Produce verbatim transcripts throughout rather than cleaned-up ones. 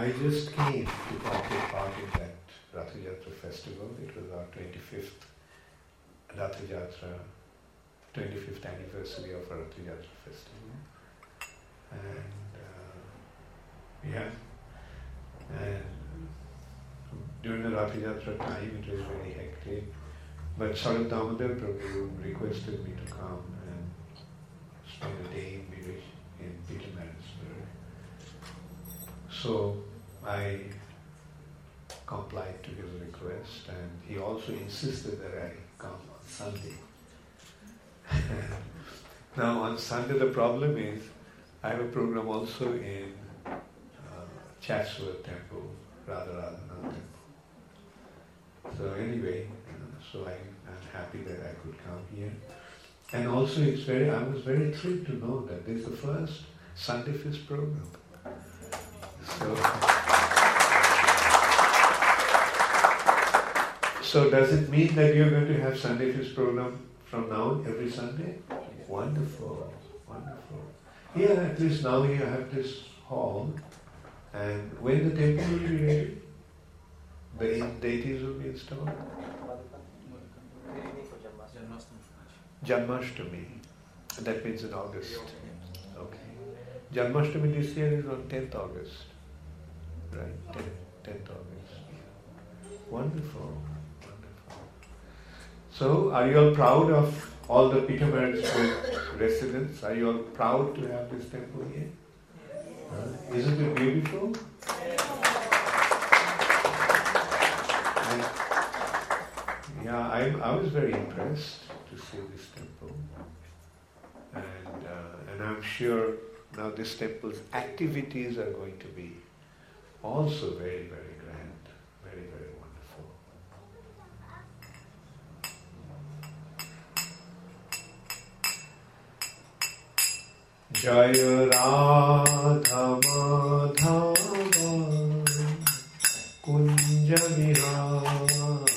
I just came to take part in that Rath Yatra festival. It was our twenty-fifth Rath Yatra, twenty-fifth anniversary of our Rath Yatra festival. And uh, yeah, and during the Rath Yatra time it was very hectic. But Sarat Damodar Prabhu requested me to come and spend a day in Village in Petermarisburg. So I complied to his request, and he also insisted that I come on Sunday. Now on Sunday the problem is I have a program also in uh, Chatsworth Temple, Radharadhana Temple. So anyway, so I am happy that I could come here. And also it's very, I was very thrilled to know that this is the first Sunday Fest program. So, so does it mean that you're going to have Sunday Fest program from now on every Sunday? Wonderful, wonderful. Yeah, at least now you have this hall, and when the temple will be ready, the deities will be installed. Janmashtami. That means in August. Okay. Janmashtami this year is on tenth August. Right? tenth August. Wonderful. Wonderful. So, are you all proud of all the Petermarisburg residents? Are you all proud to have this temple here? Uh, isn't it beautiful? And, yeah, I, I was very impressed to see this temple, and uh, and I'm sure now this temple's activities are going to be also very, very grand, very, very wonderful. Jaya Radha Madhava Kunja Vihari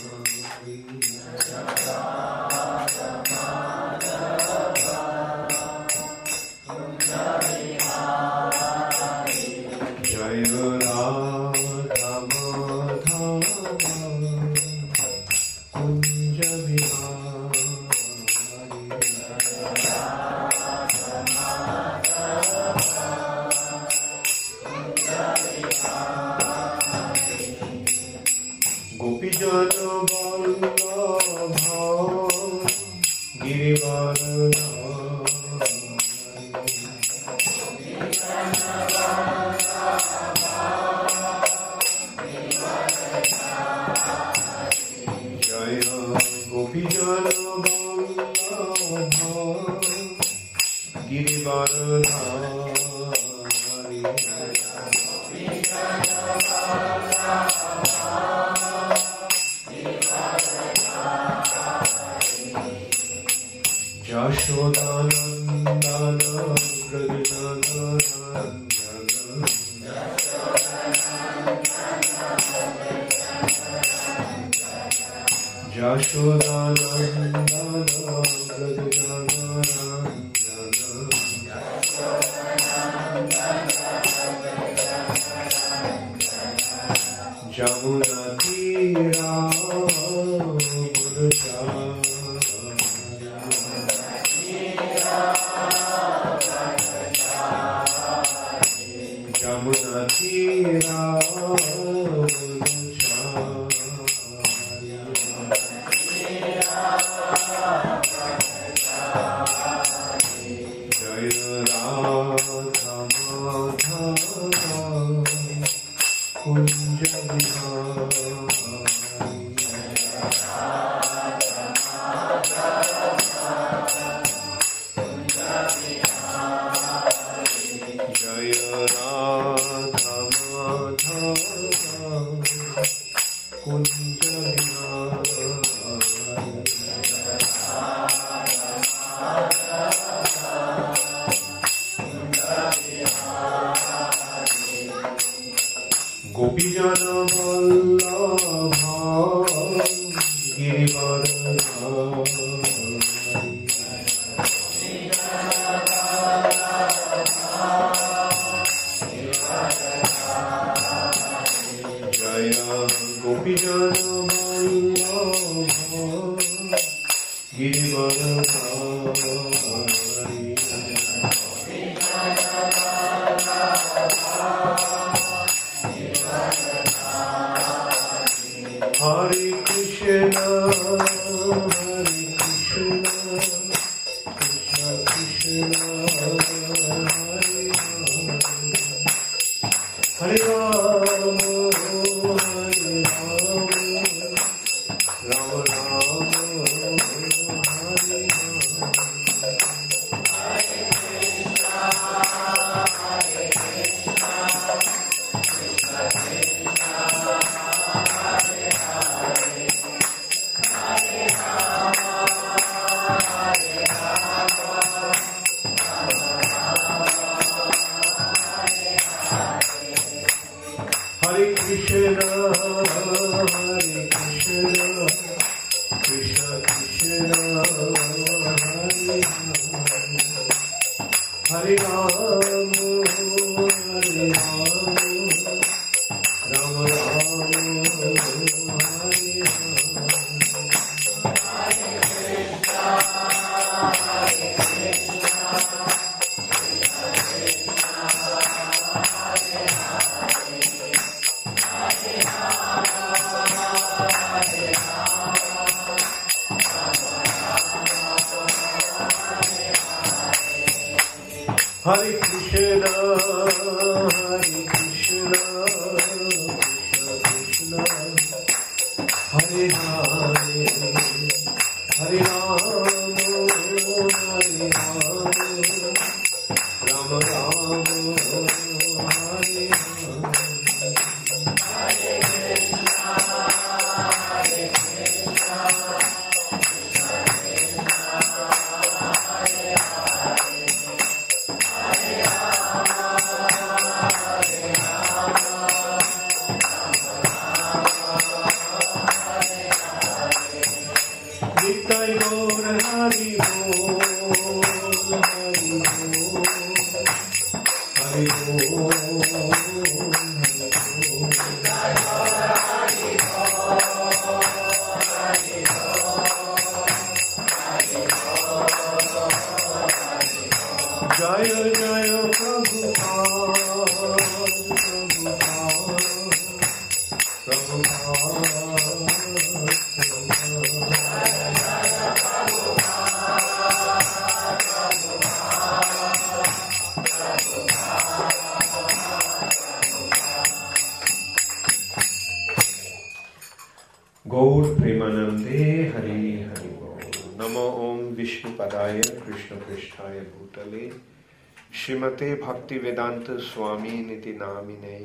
श्रीमते भक्तिवेदांत स्वामी निति नामिने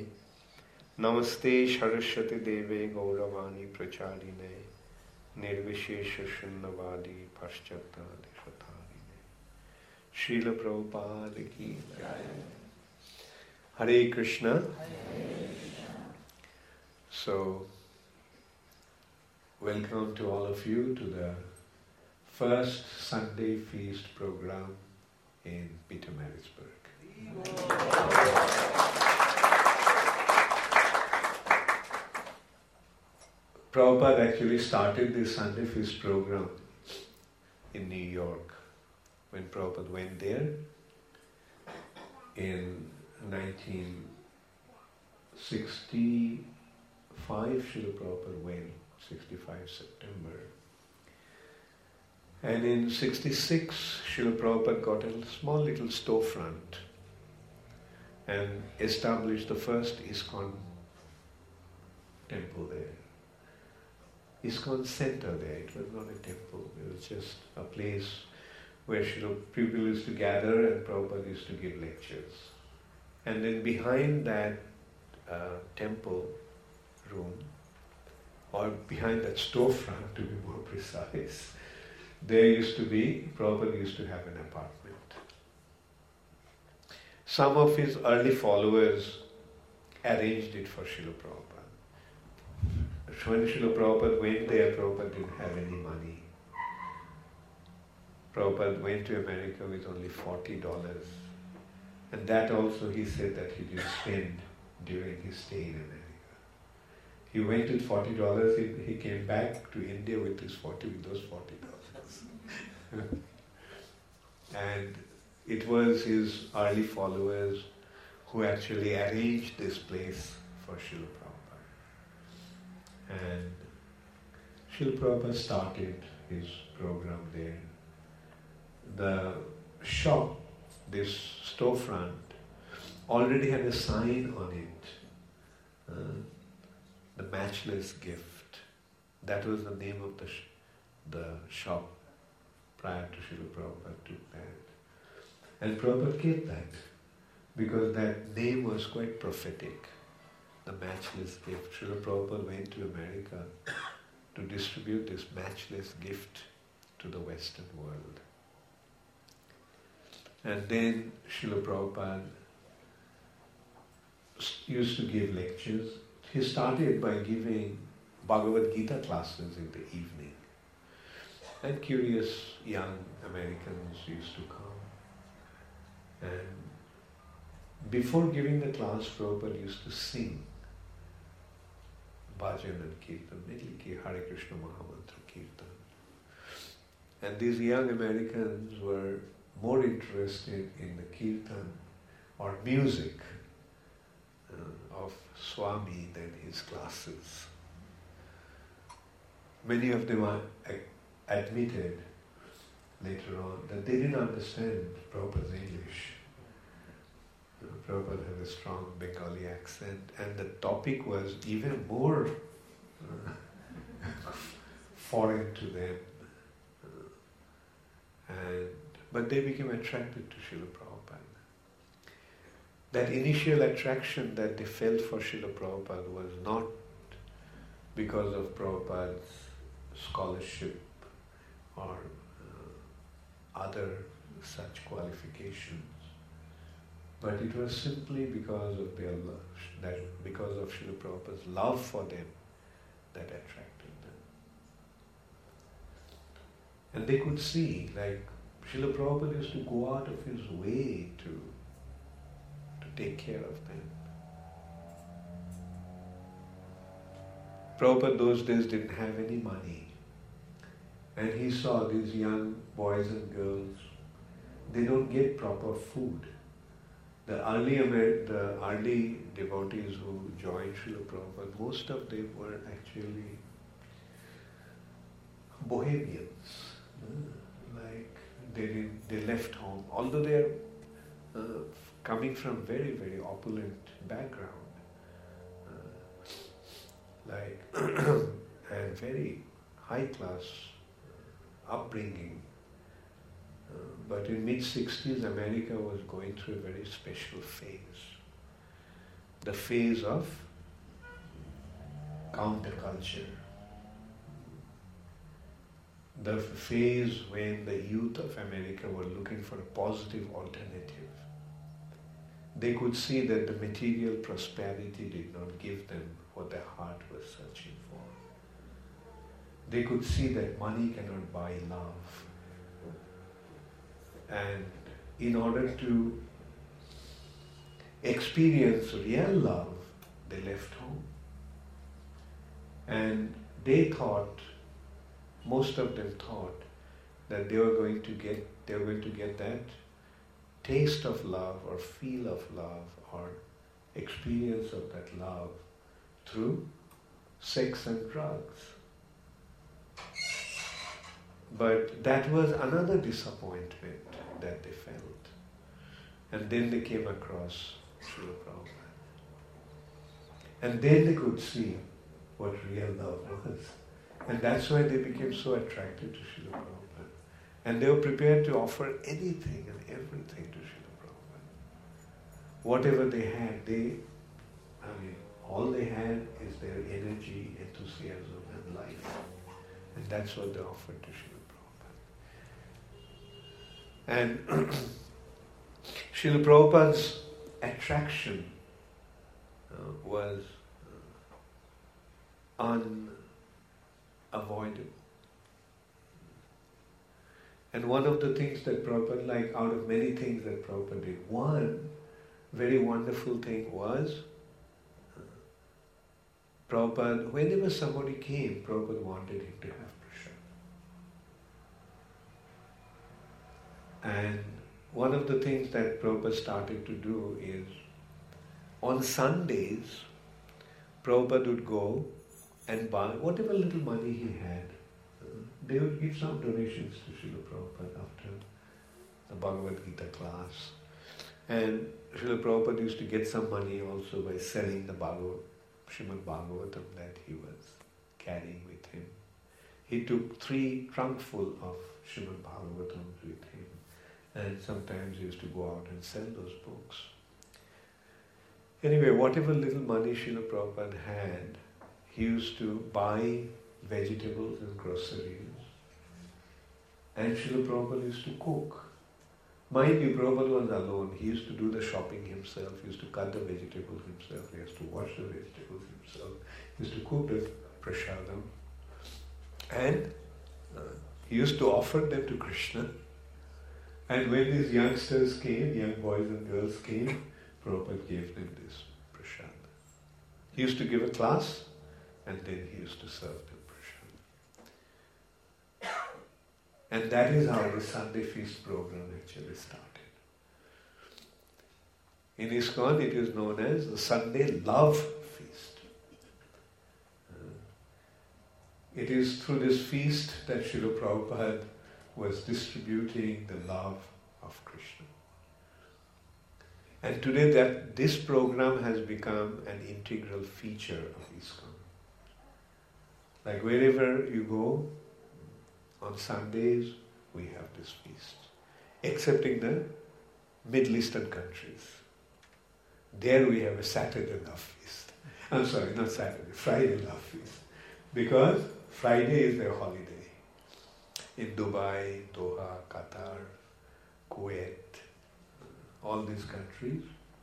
नमस्ते सरस्वती देवे गौरवाणी प्रचारिणे निर्विशेष शून्यवादी पाश्चात्यादिशतारिणे श्रील प्रभुपाद की जय। Hare Krishna. So, welcome to all of you to the first Sunday feast program in Petermarisburg. Prabhupada actually started this Sunday feast program in New York. When Prabhupada went there in nineteen sixty-five, Srila Prabhupada went, sixty-five September. And in sixty-six, Srila Prabhupada got a small little storefront and established the first ISKCON temple there. ISKCON center there, it was not a temple, it was just a place where Srila people used to gather and Prabhupada used to give lectures. And then behind that uh, temple room, or behind that storefront to be more precise, there used to be, Prabhupada used to have an apartment. Some of his early followers arranged it for Srila Prabhupada. When Srila Prabhupada went there, Prabhupada didn't have any money. Prabhupada went to America with only forty dollars. And that also he said that he didn't spend during his stay in America. He went with forty dollars, he, he came back to India with his forty, with those forty dollars. And it was his early followers who actually arranged this place for Srila Prabhupada. And Srila Prabhupada started his program there. The shop, this storefront, already had a sign on it, uh, the matchless gift. That was the name of the sh- the shop prior to Srila Prabhupada took that. And Prabhupada kept that because that name was quite prophetic, the matchless gift. Srila Prabhupada went to America to distribute this matchless gift to the Western world. And then Srila Prabhupada used to give lectures. He started by giving Bhagavad Gita classes in the evening. And curious young Americans used to come. And before giving the class, Prabhupada used to sing bhajan and kirtan, mainly Hare Krishna Mahamantra kirtan. And these young Americans were more interested in the kirtan or music uh, of Swami than his classes. Many of them are admitted later on that they didn't understand Prabhupada's English. You know, Prabhupada had a strong Bengali accent, and the topic was even more uh, foreign to them. Uh, and but they became attracted to Srila Prabhupada. That initial attraction that they felt for Srila Prabhupada was not because of Prabhupada's scholarship or uh, other such qualifications, but it was simply because of their love, that because of Srila Prabhupada's love for them that attracted them. And they could see, like, Srila Prabhupada used to go out of his way to, to take care of them. Prabhupada those days didn't have any money. And he saw these young boys and girls, they don't get proper food. The early Amer- the early devotees who joined Srila Prabhupada, most of them were actually bohemians. Like they didn't, they left home, although they are uh, coming from very, very opulent background, uh, like and very high class uh, upbringing. Uh, but in mid sixties, America was going through a very special phase. The phase of counterculture. The phase when the youth of America were looking for a positive alternative. They could see that the material prosperity did not give them what their heart was searching for. They could see that money cannot buy love. And in order to experience real love, they left home. And they thought, most of them thought, that they were going to get, they were going to get that taste of love or feel of love or experience of that love through sex and drugs. But that was another disappointment that they felt. And then they came across Srila Prabhupada. And then they could see what real love was. And that's why they became so attracted to Srila Prabhupada. And they were prepared to offer anything and everything to Srila Prabhupada. Whatever they had, they, I mean, all they had is their energy, enthusiasm and life. And that's what they offered to Srila Prabhupada. And Srila Prabhupada's attraction uh, was uh, unavoidable. And one of the things that Prabhupada, like out of many things that Prabhupada did, one very wonderful thing was uh, Prabhupada, whenever somebody came, Prabhupada wanted him to have prasad. And one of the things that Prabhupada started to do is, on Sundays, Prabhupada would go and buy whatever little money he had. They would give some donations to Srila Prabhupada after the Bhagavad Gita class. And Srila Prabhupada used to get some money also by selling the Bhagavad, Srimad Bhagavatam that he was carrying with him. He took three trunkful of Srimad Bhagavatams with him, and sometimes he used to go out and sell those books. Anyway, whatever little money Srila Prabhupada had, he used to buy vegetables and groceries, and Srila Prabhupada used to cook. Mind you, Prabhupada was alone. He used to do the shopping himself, he used to cut the vegetables himself, he used to wash the vegetables himself, he used to cook the prasadam, and uh, he used to offer them to Krishna. And when these youngsters came, young boys and girls came, Prabhupada gave them this prasad. He used to give a class, and then he used to serve them prasad. And that is how the Sunday feast program actually started. In ISKCON, it is known as the Sunday Love Feast. It is through this feast that Srila Prabhupada was distributing the love of Krishna. And today that this program has become an integral feature of ISKCON. Like wherever you go, on Sundays we have this feast. Except in the Middle Eastern countries. There we have a Saturday Love Feast. I'm sorry, not Saturday, Friday Love Feast. Because Friday is their holiday. In Dubai, Doha, Qatar, Kuwait, all these countries.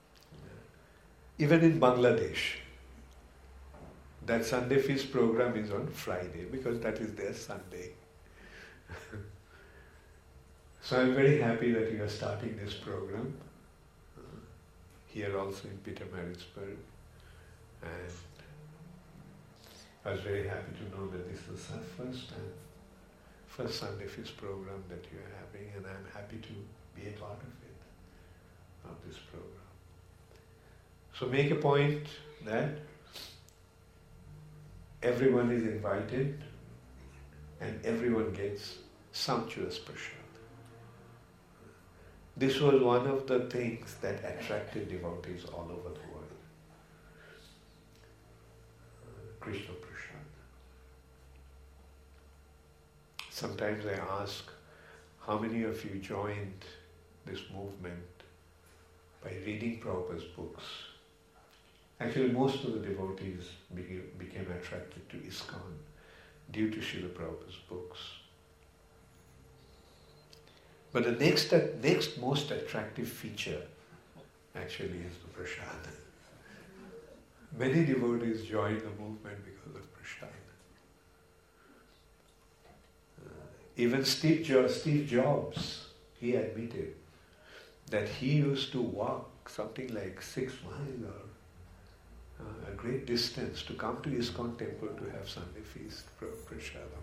Even in Bangladesh, that Sunday feast program is on Friday because that is their Sunday. So I'm very happy that you are starting this program uh, here also in Pietermaritzburg, and I was very happy to know that this is our first time, first Sunday feast program that you are having, and I'm happy to be a part of it, of this program. So make a point that everyone is invited and everyone gets sumptuous prasad. This was one of the things that attracted devotees all over the world. Uh, Krishna prasad. Sometimes I ask, how many of you joined this movement by reading Prabhupada's books? Actually, most of the devotees became, became attracted to ISKCON due to Srila Prabhupada's books. But the next, next most attractive feature actually is the prasad. Many devotees join the movement because of prasad. Uh, even Steve, jo- Steve Jobs, he admitted that he used to walk something like six miles or Uh, a great distance to come to ISKCON temple to have Sunday feast prasadam.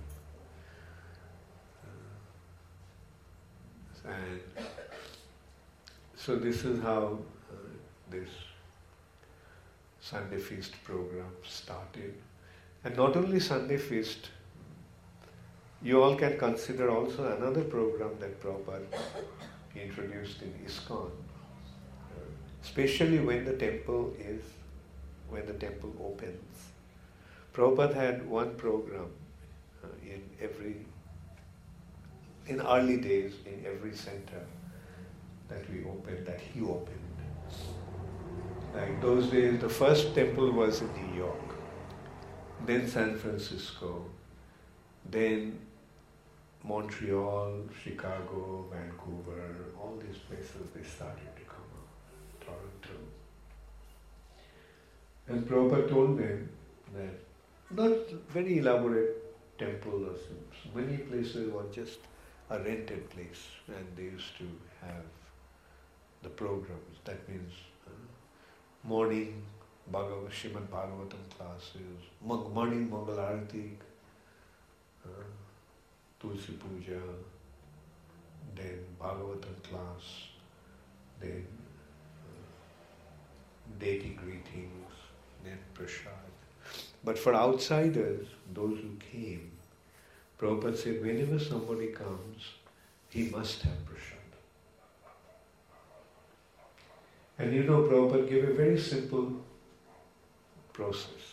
Uh, and so this is how uh, this Sunday feast program started. And not only Sunday feast, you all can consider also another program that Prabhupada introduced in ISKCON, uh, especially when the temple is when the temple opens. Prabhupada had one program uh, in every, in early days, in every center that we opened, that he opened. Like those days, the first temple was in New York, then San Francisco, then Montreal, Chicago, Vancouver, all these places they started to come up, Toronto. And Prabhupada told them that not very elaborate temple or some, many places were just a rented place and they used to have the programs. That means uh, morning Bhagavad, Srimad Bhagavatam classes, Mag- morning Mangal Arati, uh, Tulsi Puja, then Bhagavatam class, then uh, deity greetings, then prasad. But for outsiders, those who came, Prabhupada said, whenever somebody comes, he must have prasad. And you know, Prabhupada gave a very simple process.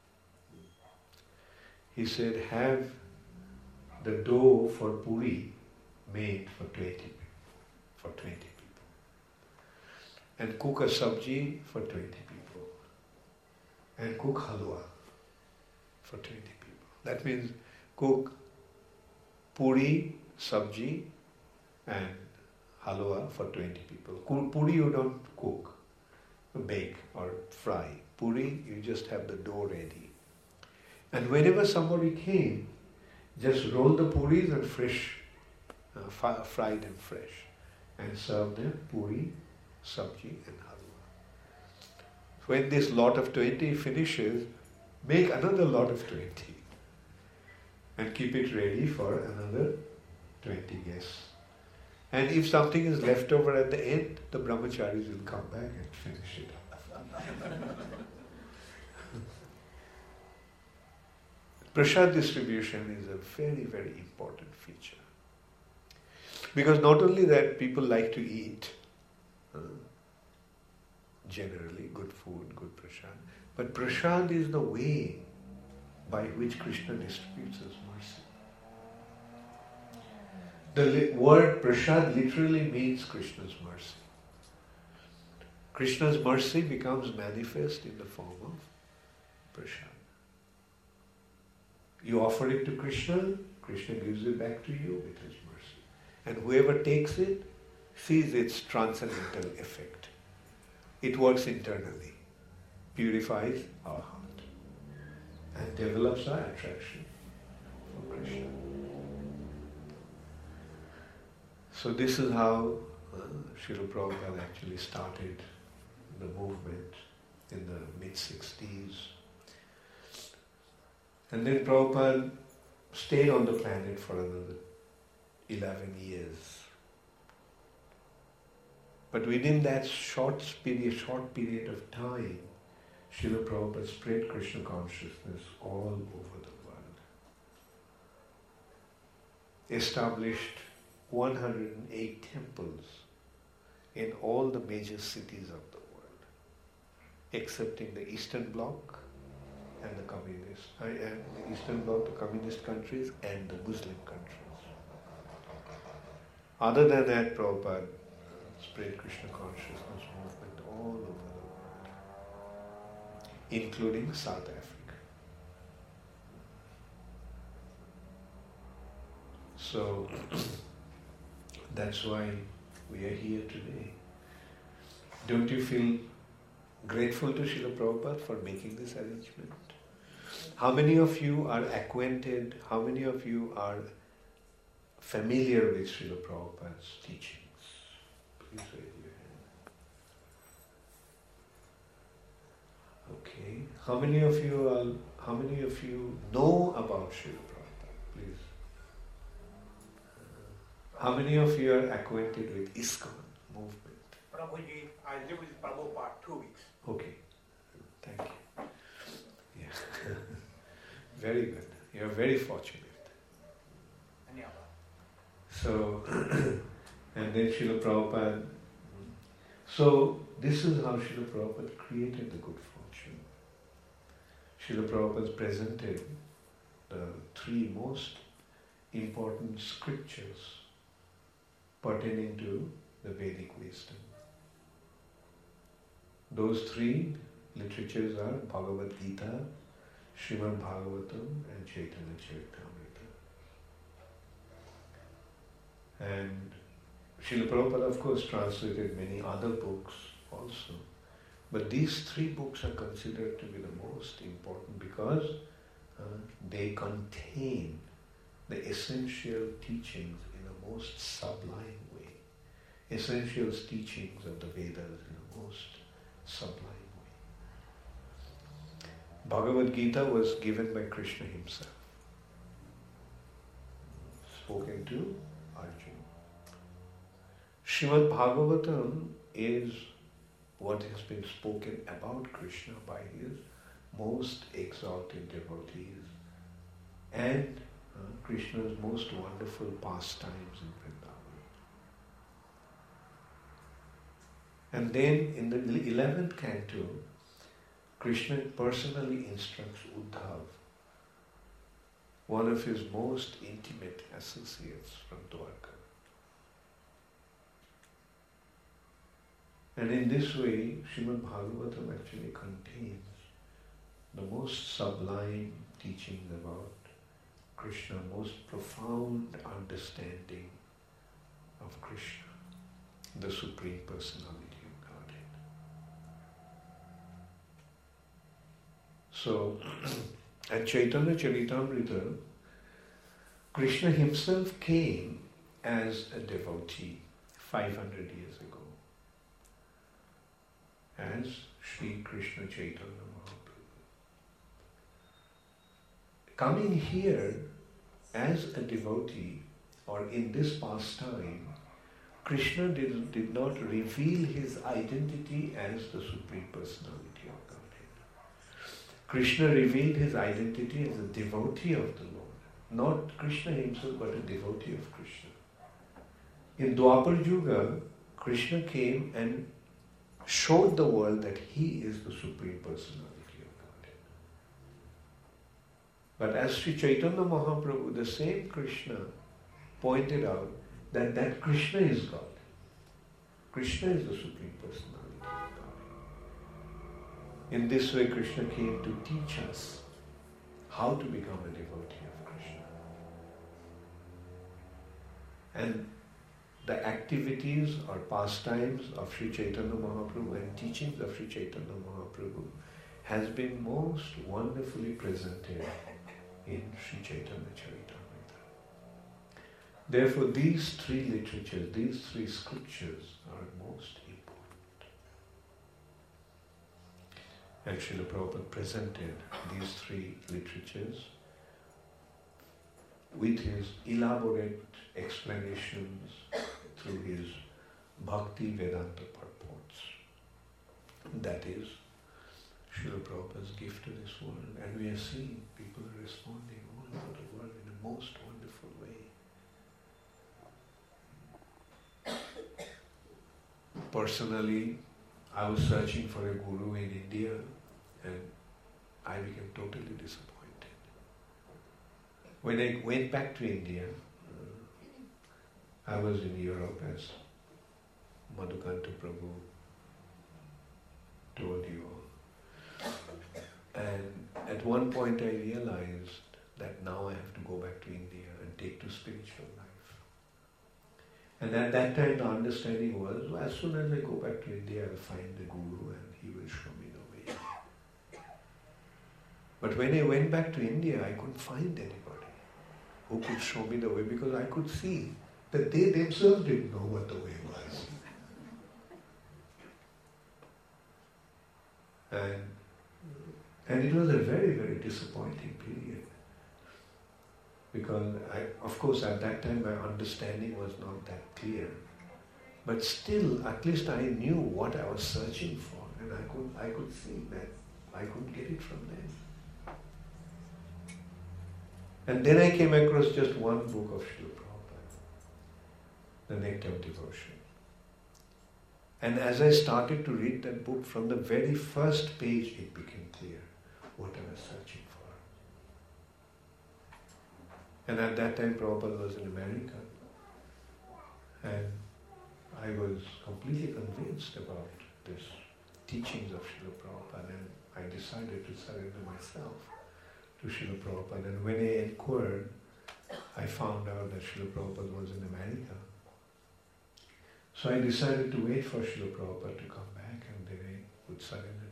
He said, have the dough for puri made for twenty people, for twenty people. And cook a sabji for twenty people. And cook halwa for twenty people. That means cook puri, sabji and halwa for twenty people. Puri you don't cook, bake or fry. Puri you just have the dough ready. And whenever somebody came, just roll the puris and fresh, uh, fi- fried and fresh, and serve them puri, sabji and halwa. When this lot of twenty finishes, make another lot of twenty and keep it ready for another twenty guests. And if something is left over at the end, the brahmacharis will come back and finish it up. Prasad distribution is a very, very important feature. Because not only that people like to eat, uh, generally, good food, good prasad, but prasad is the way by which Krishna distributes his mercy. The li- word prasad literally means Krishna's mercy. Krishna's mercy becomes manifest in the form of prasad. You offer it to Krishna, Krishna gives it back to you with his mercy. And whoever takes it sees its transcendental effect. It works internally, purifies our heart, and develops our attraction for Krishna. So this is how uh, Srila Prabhupada actually started the movement in the mid-sixties. And then Prabhupada stayed on the planet for another eleven years. But within that short period, short period of time, Srila Prabhupada spread Krishna consciousness all over the world. Established one hundred eight temples in all the major cities of the world, except in the Eastern Bloc and the communist, uh, and the Eastern Bloc, the communist countries, and the Muslim countries. Other than that, Prabhupada spread Krishna consciousness movement all over the world, including South Africa. So that's why we are here today. Don't you feel grateful to Srila Prabhupada for making this arrangement? How many of you are acquainted, how many of you are familiar with Srila Prabhupada's teachings? Please raise your hand. Okay. How many of you are, how many of you know about Srila Prabhupada? Please. How many of you are acquainted with ISKCON movement? Prabhuji, I live with Prabhupada two weeks. Okay, thank you. Yeah. Very good. You are very fortunate. So, and then Srila Prabhupada. So, this is how Srila Prabhupada created the good fortune. Srila Prabhupada presented the three most important scriptures pertaining to the Vedic wisdom. Those three literatures are Bhagavad Gita, Srimad Bhagavatam and Chaitanya Charitamrita. And Srila Prabhupada of course translated many other books also. But these three books are considered to be the most important because uh, they contain the essential teachings in a most sublime way. Essential teachings of the Vedas in a most sublime way. Bhagavad Gita was given by Krishna himself, spoken to Arjuna. Srimad Bhagavatam is what has been spoken about Krishna by his most exalted devotees and uh, Krishna's most wonderful pastimes in Vrindavan. And then in the eleventh canto, Krishna personally instructs Uddhav, one of his most intimate associates from Dwarka. And in this way, Srimad Bhagavatam actually contains the most sublime teachings about Krishna, most profound understanding of Krishna, the Supreme Personality of Godhead. So, at Chaitanya Charitamrita, Krishna himself came as a devotee five hundred years ago, as Sri Krishna Chaitanya Mahaprabhu. Coming here as a devotee, or in this pastime, Krishna did, did not reveal his identity as the Supreme Personality of Godhead. Krishna revealed his identity as a devotee of the Lord. Not Krishna himself, but a devotee of Krishna. In Dwapar Yuga, Krishna came and showed the world that he is the Supreme Personality of Godhead. But as Sri Chaitanya Mahaprabhu, the same Krishna, pointed out that that Krishna is God. Krishna is the Supreme Personality of God. In this way, Krishna came to teach us how to become a devotee of Krishna. And the activities or pastimes of Sri Chaitanya Mahaprabhu and teachings of Sri Chaitanya Mahaprabhu has been most wonderfully presented in Sri Chaitanya Charitamrita. Therefore, these three literatures, these three scriptures are most important. And Srila Prabhupada presented these three literatures with his elaborate explanations through his Bhakti Vedanta purports. That is Srila Prabhupada's gift to this world. And we are seeing people are responding all over the world in a most wonderful way. Personally, I was searching for a guru in India and I became totally disappointed. When I went back to India, I was in Europe, as Madhukanta Prabhu told you all. And at one point I realized that now I have to go back to India and take to spiritual life. And at that time the understanding was, well, as soon as I go back to India, I'll find the Guru and he will show me the way. But when I went back to India, I couldn't find anybody who could show me the way, because I could see that they themselves didn't know what the way was. And, and it was a very, very disappointing period. Because, I, of course, at that time my understanding was not that clear. But still, at least I knew what I was searching for, and I could, I could see that I couldn't get it from them. And then I came across just one book of Srila Prabhupada, The Nectar of Devotion. And as I started to read that book, from the very first page it became clear what I was searching for. And at that time Prabhupada was in America. And I was completely convinced about this teachings of Srila Prabhupada, and I decided to surrender myself to Srila Prabhupada. And when I inquired, I found out that Srila Prabhupada was in America. So I decided to wait for Srila Prabhupada to come back, and then I would surrender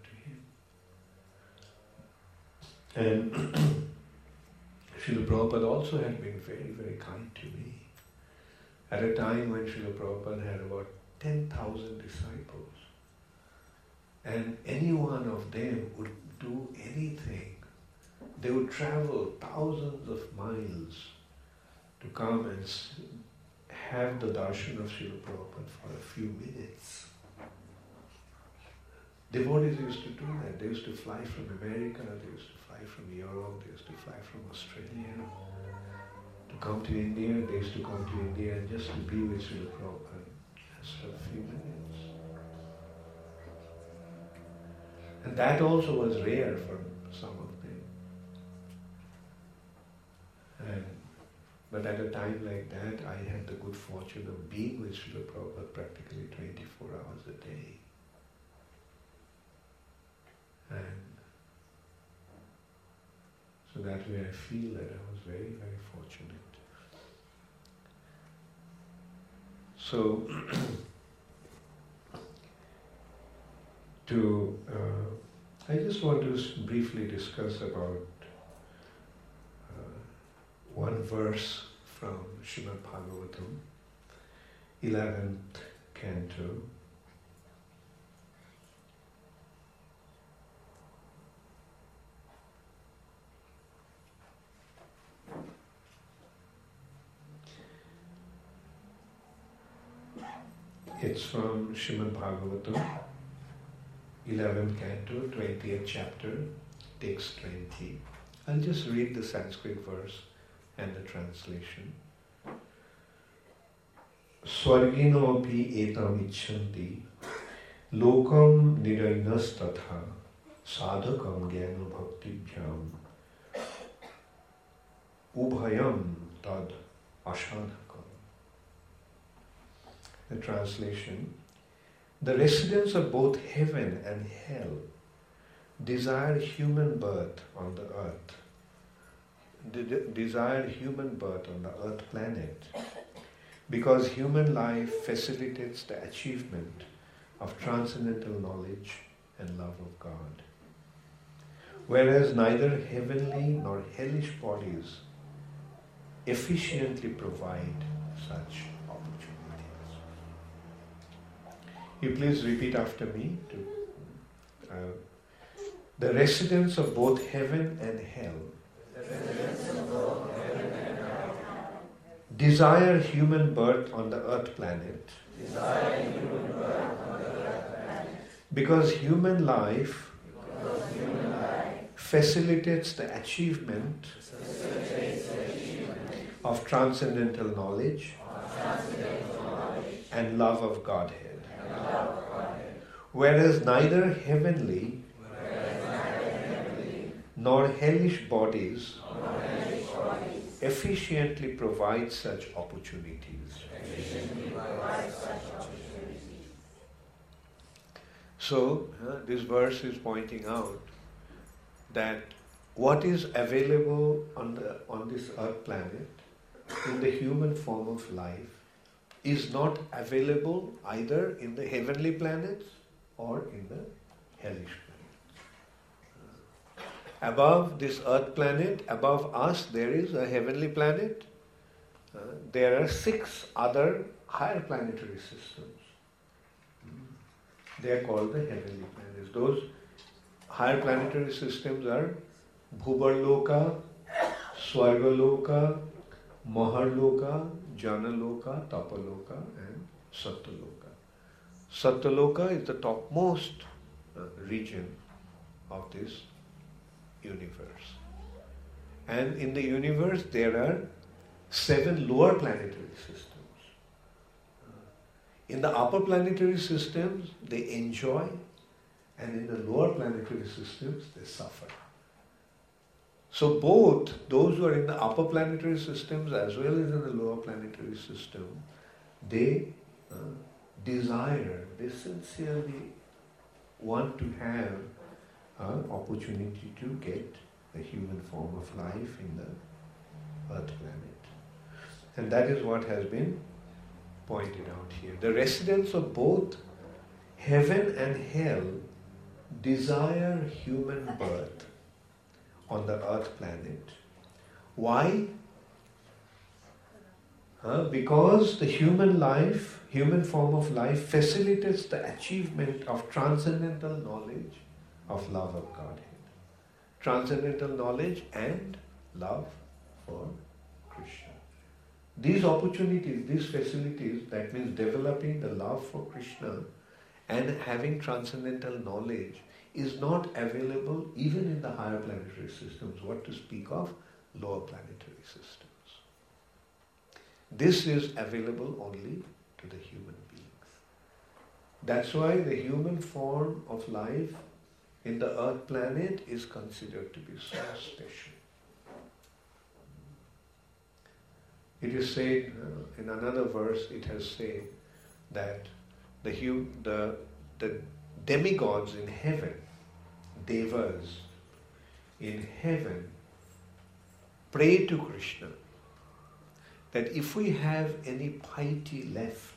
to him. And Srila Prabhupada also had been very, very kind to me. At a time when Srila Prabhupada had about ten thousand disciples, And any one of them would do anything. They would travel thousands of miles to come and have the darshan of Srila Prabhupada for a few minutes. Devotees used to do that. They used to fly from America, they used to fly from Europe, they used to fly from Australia to come to India. They used to come to India and just to be with Srila Prabhupada just for a few minutes. And that also was rare for some of them. And, but at a time like that, I had the good fortune of being with Srila Prabhupada practically twenty-four hours a day. And so that way I feel that I was very, very fortunate. So, to, uh, I just want to briefly discuss about uh, one verse from Srimad Bhagavatam, eleventh canto. It's from Srimad Bhagavatam, eleventh canto, twentieth chapter, text twenty. I'll just read the Sanskrit verse and the translation. Swargino api etam icchanti lokam nirainas tatha sadhakam jnana bhaktibhyam ubhayam tad ashadhakam. The translation: the residents of both heaven and hell desire human birth on the earth, de- desire human birth on the earth planet, because human life facilitates the achievement of transcendental knowledge and love of God. Whereas neither heavenly nor hellish bodies efficiently provide such opportunities. You please repeat after me. To, uh, the residents of both heaven and hell desire human birth on the earth planet, because human life facilitates the achievement of transcendental knowledge and love of Godhead. Whereas neither heavenly nor hellish bodies efficiently provide such opportunities. So, uh, this verse is pointing out that what is available on the on this earth planet in the human form of life is not available either in the heavenly planets or in the hellish planets. Uh, above this earth planet, above us, there is a heavenly planet. Uh, there are six other higher planetary systems. They are called the heavenly planets. Those higher planetary systems are Bhubarloka, Swargaloka, Maharloka, Janaloka, Tapaloka and Satyaloka. Satyaloka is the topmost uh, region of this universe. And in the universe there are seven lower planetary systems. Uh, in the upper planetary systems they enjoy, and in the lower planetary systems they suffer. So both those who are in the upper planetary systems as well as in the lower planetary system, they uh, desire, they sincerely want to have an opportunity to get the human form of life in the earth planet. And that is what has been pointed out here. The residents of both heaven and hell desire human birth on the earth planet. Why? Uh, because the human life, human form of life facilitates the achievement of transcendental knowledge of love of Godhead. Transcendental knowledge and love for Krishna. These opportunities, these facilities, that means developing the love for Krishna and having transcendental knowledge, is not available even in the higher planetary systems, what to speak of lower planetary systems. This is available only to the human beings. That's why the human form of life in the earth planet is considered to be so special. It is said, uh, in another verse, it has said that the, hu- the, the demigods in heaven, devas in heaven, pray to Krishna that if we have any piety left,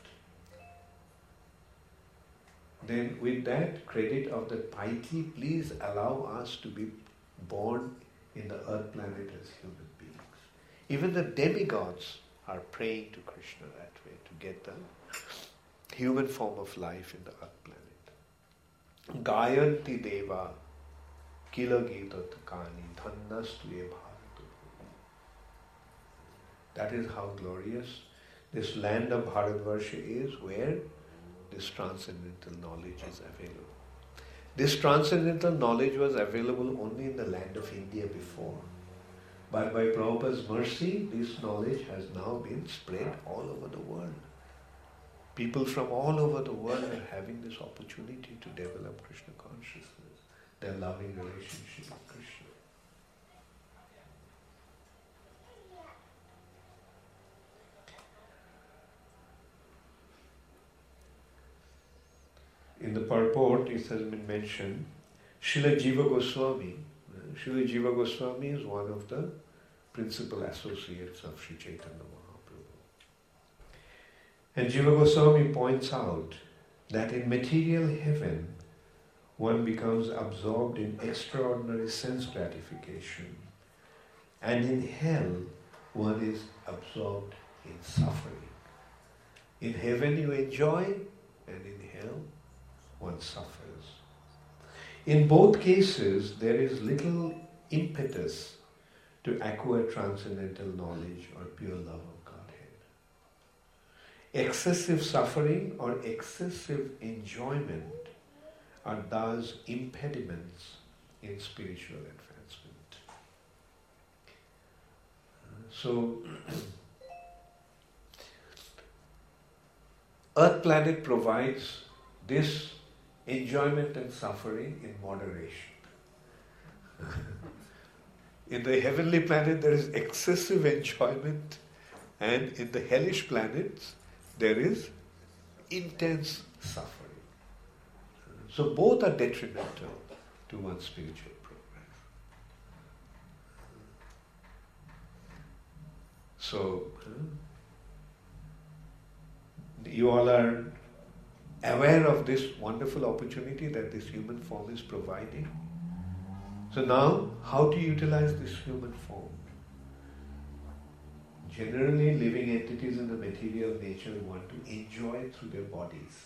then with that credit of the piety, please allow us to be born in the earth planet as human beings. Even the demigods are praying to Krishna that way, to get the human form of life in the earth planet. Gayanti Deva Kila Gitatakani Dhannastuye Bharatu. That is how glorious this land of Bharatvarsha is, where this transcendental knowledge is available. This transcendental knowledge was available only in the land of India before. But by Prabhupada's mercy, this knowledge has now been spread all over the world. People from all over the world are having this opportunity to develop Krishna consciousness, their loving relationship with Krishna. In the purport, it has been mentioned, Srila Jiva Goswami. Srila Jiva Goswami is one of the principal associates of Sri Chaitanya Mahaprabhu. And Jiva Goswami points out that in material heaven, one becomes absorbed in extraordinary sense gratification, and in hell, one is absorbed in suffering. In heaven you enjoy, and in hell one suffers. In both cases, there is little impetus to acquire transcendental knowledge or pure love of Godhead. Excessive suffering or excessive enjoyment are thus impediments in spiritual advancement. So, Earth planet provides this enjoyment and suffering in moderation. In the heavenly planet there is excessive enjoyment, and in the hellish planets there is intense suffering. So both are detrimental to one's spiritual progress. So, you all are aware of this wonderful opportunity that this human form is providing. So now, how to utilize this human form? Generally, living entities in the material nature want to enjoy through their bodies.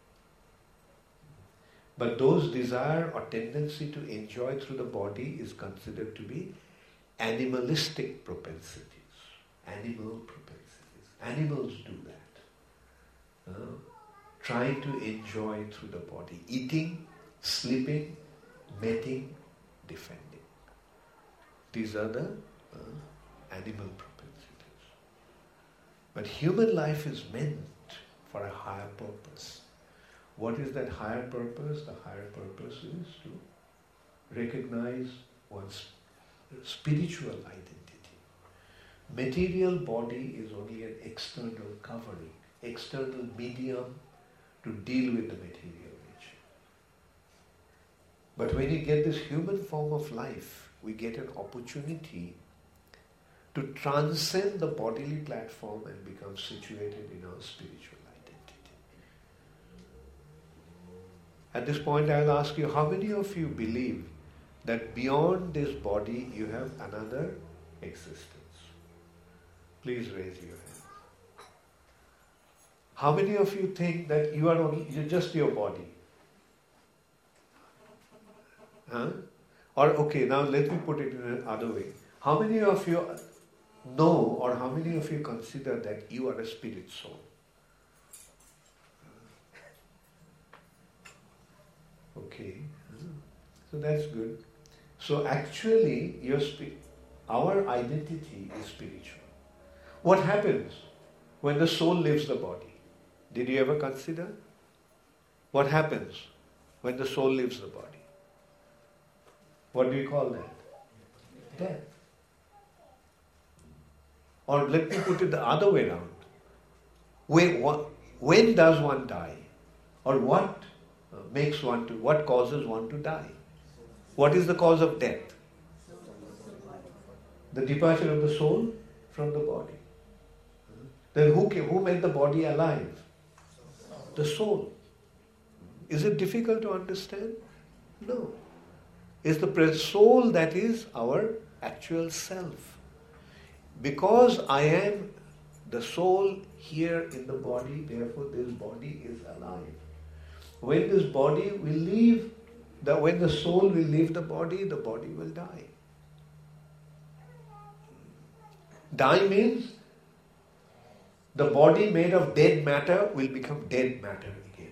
But those desire or tendency to enjoy through the body is considered to be animalistic propensities, animal propensities. Animals do that. Uh, trying to enjoy through the body, eating, sleeping, mating, defending. These are the uh, animal propensities. But human life is meant for a higher purpose. What is that higher purpose? The higher purpose is to recognize one's spiritual identity. Material body is only an external covering, external medium to deal with the material nature. But when you get this human form of life, we get an opportunity to transcend the bodily platform and become situated in our spiritual identity. At this point I'll ask you, how many of you believe that beyond this body you have another existence? Please raise your hand. How many of you think that you are only, you're just your body? Huh? Or okay, now let me put it in another way. How many of you know, or how many of you consider that you are a spirit soul? Okay, so that's good. So actually, your spi- our identity is spiritual. What happens when the soul leaves the body? Did you ever consider? What happens when the soul leaves the body? What do you call that? Death. Or let me put it the other way around. When, when does one die? Or what makes one to, what causes one to die? What is the cause of death? The departure of the soul from the body. Then who, who made the body alive? The soul. Is it difficult to understand? No. It's the soul that is our actual self. Because I am the soul here in the body, therefore this body is alive. When this body will leave, the, when the soul will leave the body, the body will die. Die means the body made of dead matter will become dead matter again.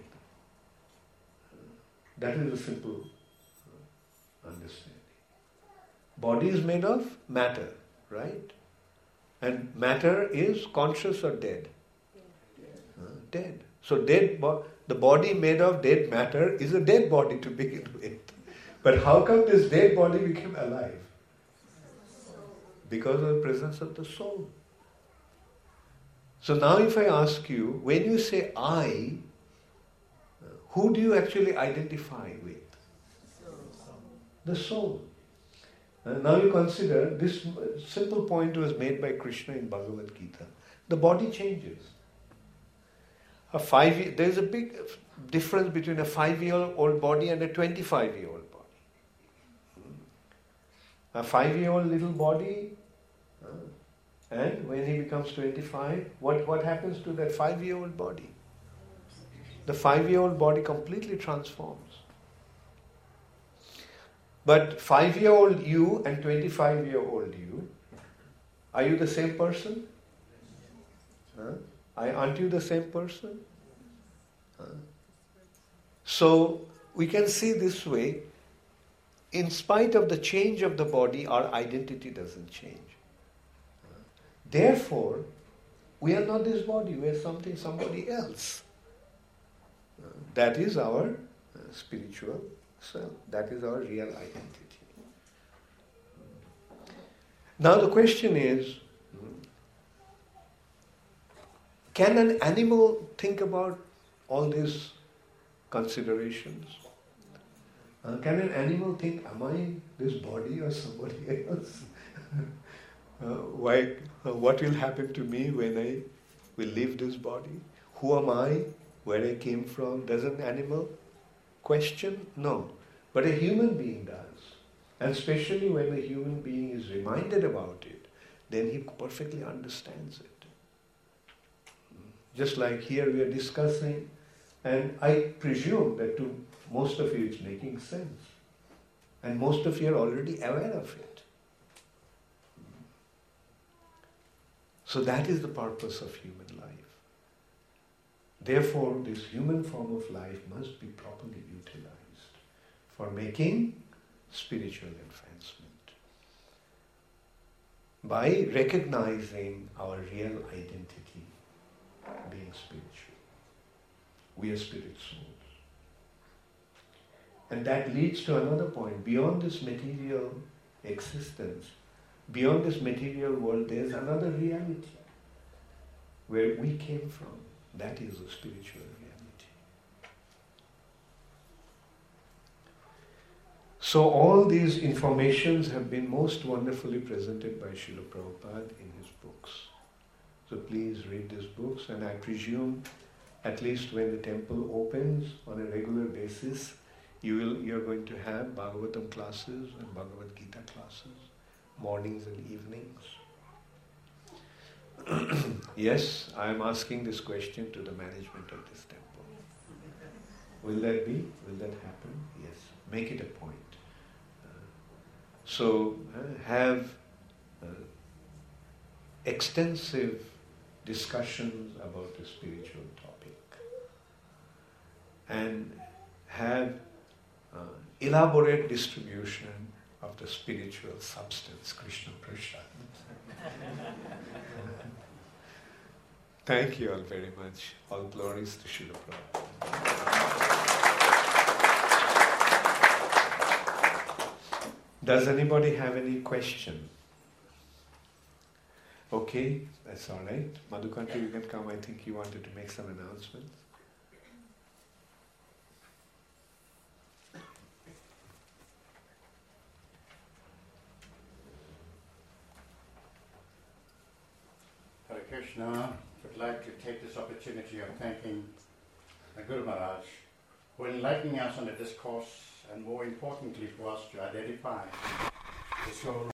That is a simple understanding. Body is made of matter, right? And matter is conscious or dead? Uh, dead. So dead, bo- the body made of dead matter is a dead body to begin with. But how come this dead body became alive? Because of the presence of the soul. So now if I ask you, when you say I, who do you actually identify with? The soul. And now you consider, this simple point was made by Krishna in Bhagavad Gita. The body changes. A five, there is a big difference between a five-year-old body and a twenty-five-year-old body. A five-year-old little body, and when he becomes twenty-five, what, what happens to that five-year-old body? The five-year-old body completely transforms. But five-year-old you and twenty-five-year-old you, are you the same person? Huh? Aren't you the same person? Huh? So we can see this way, in spite of the change of the body, our identity doesn't change. Therefore, we are not this body, we are something, somebody else. That is our spiritual self. That is our real identity. Now the question is, can an animal think about all these considerations? Uh, can an animal think, am I this body or somebody else? uh, why, uh, what will happen to me when I will leave this body? Who am I? Where I came from? Does an animal question? No. But a human being does. And especially when a human being is reminded about it, then he perfectly understands it. Just like here we are discussing, and I presume that to most of you it's making sense. And most of you are already aware of it. So that is the purpose of human life. Therefore, this human form of life must be properly utilized for making spiritual advancement. By recognizing our real identity, being spiritual. We are spirit souls. And that leads to another point. Beyond this material existence, beyond this material world, there is another reality where we came from. That is the spiritual reality. So all these informations have been most wonderfully presented by Srila Prabhupada in his books. So please read these books, and I presume at least when the temple opens on a regular basis, you will, you're going to have Bhagavatam classes and Bhagavad Gita classes, mornings and evenings. Yes, I am asking this question to the management of this temple. Will that be? Will that happen? Yes. Make it a point. Uh, so, uh, have uh, extensive discussions about the spiritual topic. And have uh, elaborate distribution of the spiritual substance, Krishna Prasad. Thank you all very much. All glories to Srila Prabhupada. Does anybody have any question? Okay, that's all right. Madhukanti, you can come. I think you wanted to make some announcements. Hare Krishna, would like to take this opportunity of thanking the Guru Maharaj for enlightening us on the discourse and more importantly for us to identify the soul